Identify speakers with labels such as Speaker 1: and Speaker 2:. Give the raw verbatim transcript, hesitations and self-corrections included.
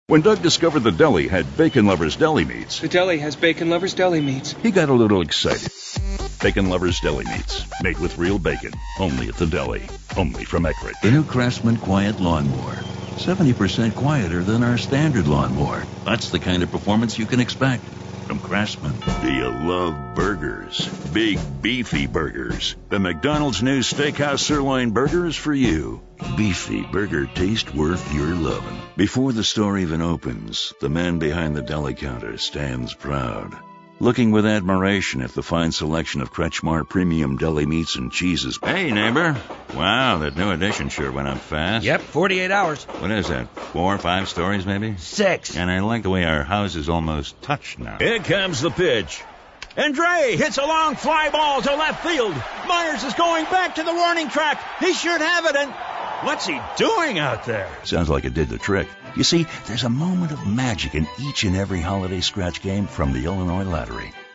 Speaker 1: When Doug discovered the deli had Bacon Lovers Deli Meats,
Speaker 2: The deli has Bacon Lovers Deli Meats.
Speaker 1: he got a little excited. Bacon Lovers Deli Meats, made with real bacon, only at the deli, only from Eckrich.
Speaker 3: The new Craftsman Quiet Lawnmower. seventy percent quieter than our standard lawnmower. That's the kind of performance you can expect from Craftsman.
Speaker 1: Do you love burgers? Big, beefy burgers. The McDonald's new Steakhouse Sirloin Burger is for you. Beefy burger taste worth your loving. Before the store even opens, the man behind the deli counter stands proud, looking with admiration at the fine selection of Kretschmar premium deli meats and cheeses. Hey, neighbor. Wow, that new edition sure went up fast.
Speaker 4: Yep, forty-eight hours.
Speaker 1: What is that, four or five stories maybe?
Speaker 4: Six.
Speaker 1: And I like the way our house is almost touched now.
Speaker 5: Here comes the pitch. And Dre hits a long fly ball to left field. Myers is going back to the warning track. He should have it, and what's he doing out there?
Speaker 1: Sounds like it did the trick. You see, there's a moment of magic in each and every holiday scratch game from the Illinois Lottery.